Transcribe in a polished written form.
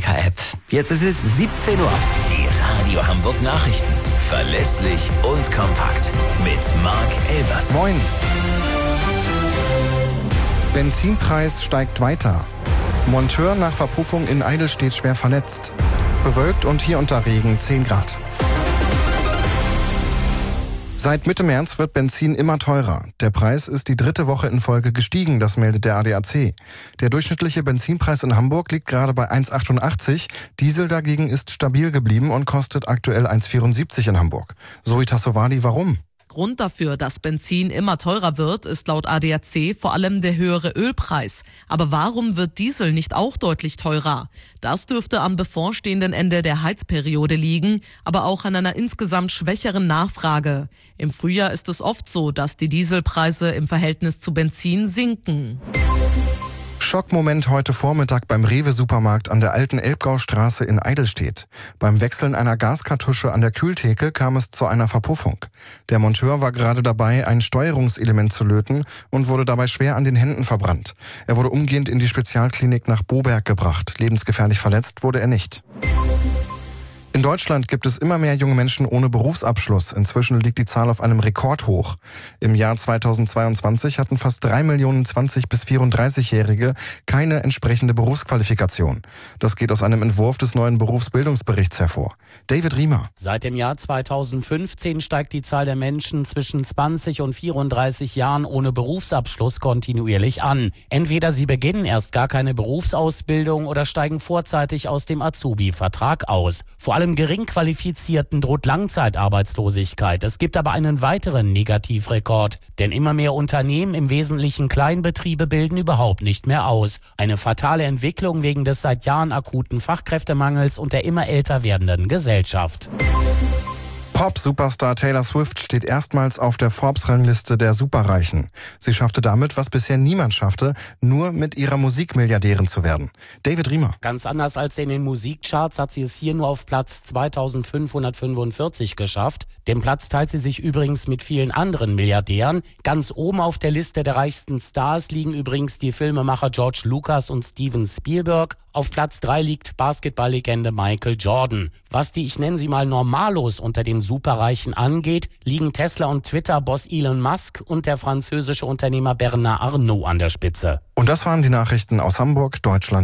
Annika-App. Jetzt ist es 17 Uhr. Die Radio Hamburg Nachrichten. Verlässlich und kompakt. Mit Marc Elvers. Moin. Benzinpreis steigt weiter. Monteur nach Verpuffung in Eidelstedt schwer verletzt. Bewölkt und hier unter Regen 10 Grad. Seit Mitte März wird Benzin immer teurer. Der Preis ist die 3. Woche in Folge gestiegen, das meldet der ADAC. Der durchschnittliche Benzinpreis in Hamburg liegt gerade bei 1,88. Diesel dagegen ist stabil geblieben und kostet aktuell 1,74 in Hamburg. Zoe Tassovali, warum? Grund dafür, dass Benzin immer teurer wird, ist laut ADAC vor allem der höhere Ölpreis. Aber warum wird Diesel nicht auch deutlich teurer? Das dürfte am bevorstehenden Ende der Heizperiode liegen, aber auch an einer insgesamt schwächeren Nachfrage. Im Frühjahr ist es oft so, dass die Dieselpreise im Verhältnis zu Benzin sinken. Schockmoment heute Vormittag beim Rewe-Supermarkt an der alten Elbgaustraße in Eidelstedt. Beim Wechseln einer Gaskartusche an der Kühltheke kam es zu einer Verpuffung. Der Monteur war gerade dabei, ein Steuerungselement zu löten und wurde dabei schwer an den Händen verbrannt. Er wurde umgehend in die Spezialklinik nach Boberg gebracht. Lebensgefährlich verletzt wurde er nicht. In Deutschland gibt es immer mehr junge Menschen ohne Berufsabschluss. Inzwischen liegt die Zahl auf einem Rekordhoch. Im Jahr 2022 hatten fast 3 Millionen 20- bis 34-Jährige keine entsprechende Berufsqualifikation. Das geht aus einem Entwurf des neuen Berufsbildungsberichts hervor. David Riemer. Seit dem Jahr 2015 steigt die Zahl der Menschen zwischen 20 und 34 Jahren ohne Berufsabschluss kontinuierlich an. Entweder sie beginnen erst gar keine Berufsausbildung oder steigen vorzeitig aus dem Azubi-Vertrag aus. Vor allem Geringqualifizierten droht Langzeitarbeitslosigkeit. Es gibt aber einen weiteren Negativrekord. Denn immer mehr Unternehmen, im Wesentlichen Kleinbetriebe, bilden überhaupt nicht mehr aus. Eine fatale Entwicklung wegen des seit Jahren akuten Fachkräftemangels und der immer älter werdenden Gesellschaft. Pop-Superstar Taylor Swift steht erstmals auf der Forbes-Rangliste der Superreichen. Sie schaffte damit, was bisher niemand schaffte, nur mit ihrer Musik Milliardärin zu werden. David Riemer. Ganz anders als in den Musikcharts hat sie es hier nur auf Platz 2545 geschafft. Den Platz teilt sie sich übrigens mit vielen anderen Milliardären. Ganz oben auf der Liste der reichsten Stars liegen übrigens die Filmemacher George Lucas und Steven Spielberg. Auf Platz 3 liegt Basketballlegende Michael Jordan. Was die, ich nenne sie mal Normalos unter den Superreichen angeht, liegen Tesla und Twitter-Boss Elon Musk und der französische Unternehmer Bernard Arnault an der Spitze. Und das waren die Nachrichten aus Hamburg, Deutschland.